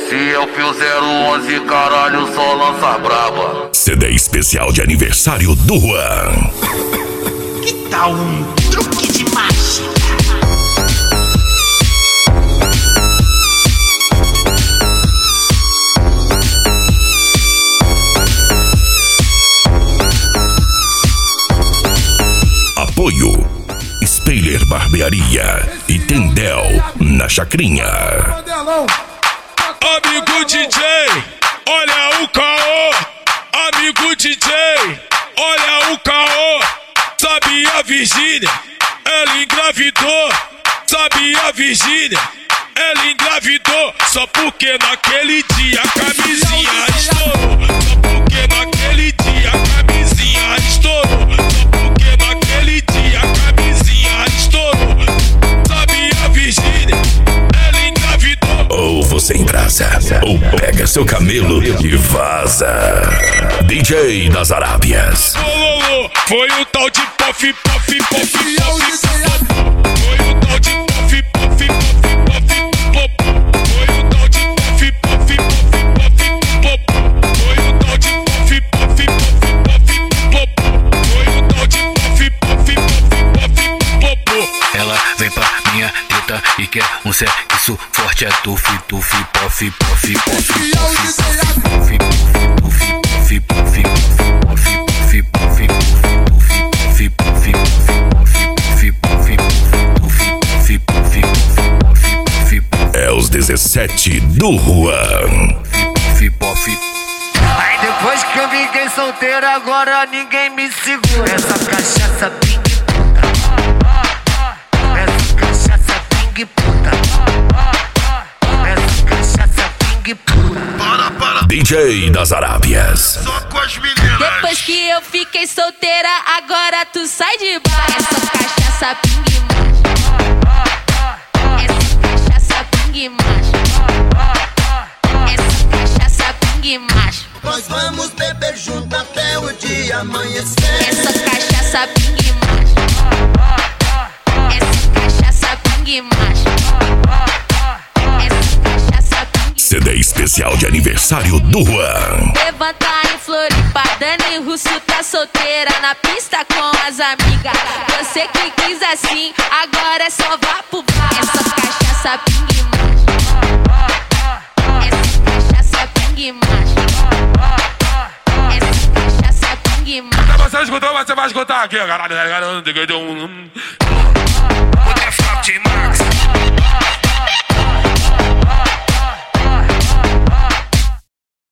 Se eu fizer o 011, caralho, só lança braba. CD especial de aniversário do Juan. Que tal um truque de mágica? Apoio Spailer Barbearia e Tendel na Chacrinha. Amigo DJ, olha o caô. Amigo DJ, olha o caô. Sabia Virgínia, ela engravidou. Sabia Virgínia, ela engravidou. Só porque naquele dia a camisinha estourou. Só porque naquele dia a camisinha estourou. Só porque naquele dia a camisinha estourou. Sabia Virgínia, ela engravidou. Ou você embrasa, ou pega seu camelo e vaza. DJ das Arábias. Foi o tal de Puff, Puff, Puff, Puff, Puff. Foi o tal de Puff, Puff, Puff, Puff, Puff. Foi o tal de Puff, Puff, Puff, Puff, Puff. Foi o tal de Puff, Puff, Puff, Puff, Puff. Foi o tal de Puff, Puff, Puff, Puff. Ela vem pra minha teta e quer um sexo forte. É tuf, tuf, puff, puff, puff, puff, puff, puff, puff, puff, puff, é os 17 do Juan. Aí depois que eu fiquei solteiro, agora ninguém me segura. Essa cachaça ping puta. Essa cachaça ping puta. Essa cachaça ping puta. DJ das Arábias. Só com as meninas. Depois que eu fiquei solteira, agora tu sai de baixo. Essa cachaça ping macho. Essa cachaça ping macho. Essa cachaça ping macho. Nós vamos beber junto até o dia amanhecer. Essa cachaça ping macho. Essa cachaça ping macho. Essa cachaça ping. CD especial de aniversário do Juan. Levanta em Floripa, Dani Russo tá solteira na pista com as amigas. Você que quis assim, agora é só vá pro bar. Essa cachaça ping macho. Essa cachaça ping macho. Essa cachaça ping macho. Você escutou, mas você vai escutar aqui, caralho.